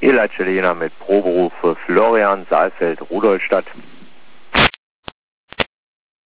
Eli Celena mit Proberuf für Florian Saalfeld, Rudolstadt.